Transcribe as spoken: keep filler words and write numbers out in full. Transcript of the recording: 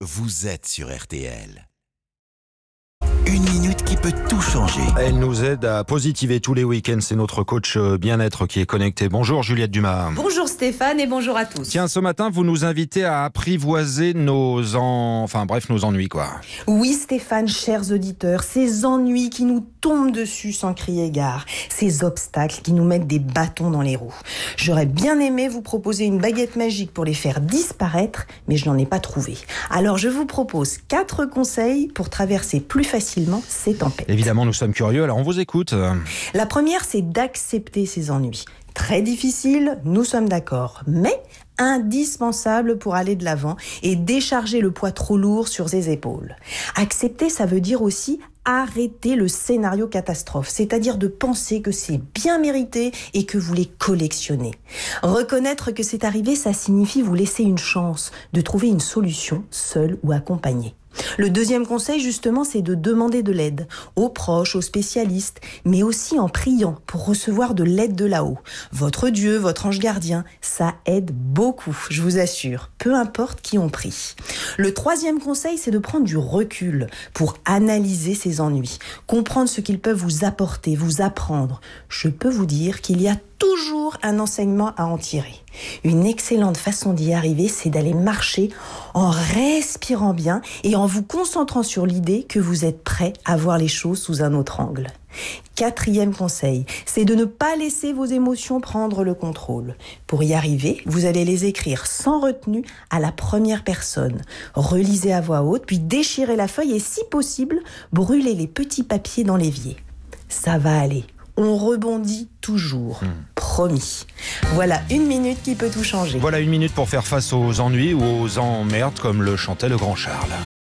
Vous êtes sur R T L. Une minute qui peut tout changer. Elle nous aide à positiver tous les week-ends. C'est notre coach bien-être qui est connecté. Bonjour Juliette Dumas. Bonjour Stéphane et bonjour à tous. Tiens, ce matin, vous nous invitez à apprivoiser nos en... enfin bref, nos ennuis, quoi. Oui Stéphane, chers auditeurs, ces ennuis qui nous tombent dessus sans crier gare, ces obstacles qui nous mettent des bâtons dans les roues. J'aurais bien aimé vous proposer une baguette magique pour les faire disparaître, mais je n'en ai pas trouvé. Alors je vous propose quatre conseils pour traverser plus facilement ces tempêtes. Évidemment, nous sommes curieux, alors on vous écoute. La première, c'est d'accepter ces ennuis. Très difficile, nous sommes d'accord, mais indispensable pour aller de l'avant et décharger le poids trop lourd sur ses épaules. Accepter, ça veut dire aussi arrêter le scénario catastrophe, c'est-à-dire de penser que c'est bien mérité et que vous les collectionnez. Reconnaître que c'est arrivé, ça signifie vous laisser une chance de trouver une solution, seul ou accompagné. Le deuxième conseil, justement, c'est de demander de l'aide aux proches, aux spécialistes, mais aussi en priant pour recevoir de l'aide de là-haut. Votre Dieu, votre ange gardien, ça aide beaucoup, je vous assure, peu importe qui on prie. Le troisième conseil, c'est de prendre du recul pour analyser ces ennuis, comprendre ce qu'ils peuvent vous apporter, vous apprendre. Je peux vous dire qu'il y a toujours un enseignement à en tirer. Une excellente façon d'y arriver, c'est d'aller marcher en respirant bien et en vous concentrant sur l'idée que vous êtes prêt à voir les choses sous un autre angle. Quatrième conseil, c'est de ne pas laisser vos émotions prendre le contrôle. Pour y arriver, vous allez les écrire sans retenue à la première personne. Relisez à voix haute, puis déchirez la feuille et si possible, brûlez les petits papiers dans l'évier. Ça va aller. On rebondit toujours. Mmh. Promis. Voilà une minute qui peut tout changer. Voilà une minute pour faire face aux ennuis ou aux emmerdes, comme le chantait le grand Charles.